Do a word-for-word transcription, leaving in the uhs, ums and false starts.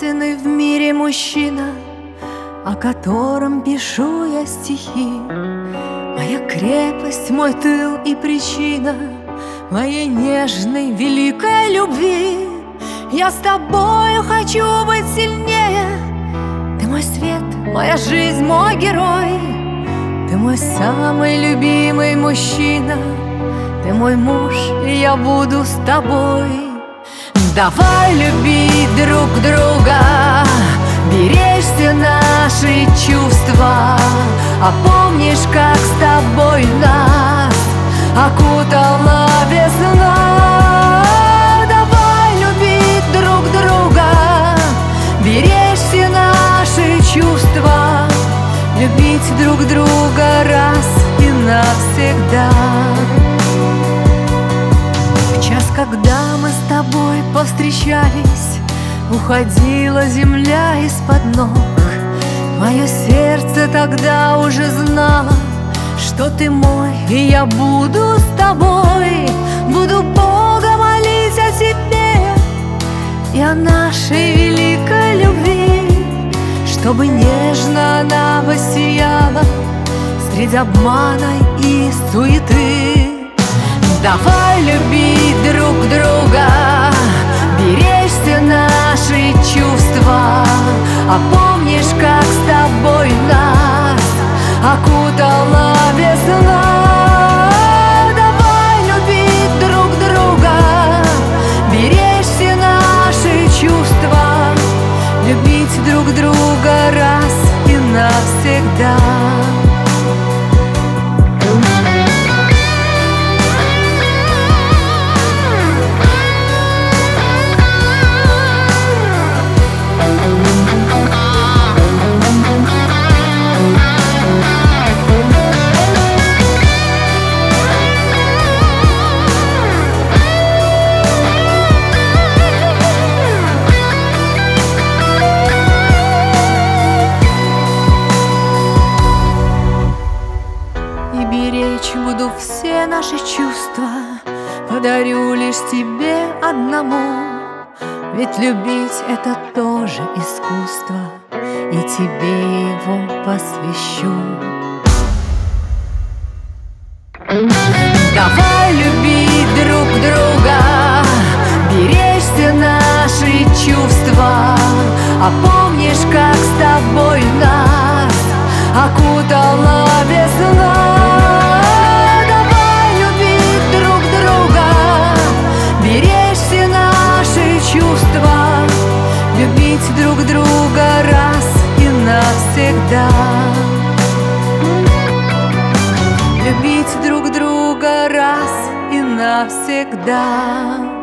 единственный в мире мужчина, о котором пишу я стихи. Моя крепость, мой тыл и причина моей нежной, великой любви. Я с тобою хочу быть сильнее. Ты мой свет, моя жизнь, мой герой. Ты мой самый любимый мужчина. Ты мой муж, и я буду с тобой. Давай любить друг друга, беречь все наши чувства. А помнишь, как с тобой нас окутала весна? Давай любить друг друга, беречь все наши чувства, любить друг друга раз и навсегда. В час, когда мы с тобой повстречались, уходила земля из-под ног. Мое сердце тогда уже знало, что ты мой, и я буду с тобой. Буду Бога молить о тебе и о нашей великой любви, чтобы нежно она воссияла среди обмана и суеты. Давай любить друг друга, беречь все наши чувства. А помнишь, как с тобой нас окутала весна? Давай любить друг друга, беречь все наши чувства, любить друг друга раз и навсегда. Беречь буду все наши чувства, подарю лишь тебе одному. Ведь любить — это тоже искусство, и тебе его посвящу. Давай любить друг друга, беречь все наши чувства. А помнишь, как с тобой нас окутала весна? Любить друг друга раз и навсегда. Любить друг друга раз и навсегда.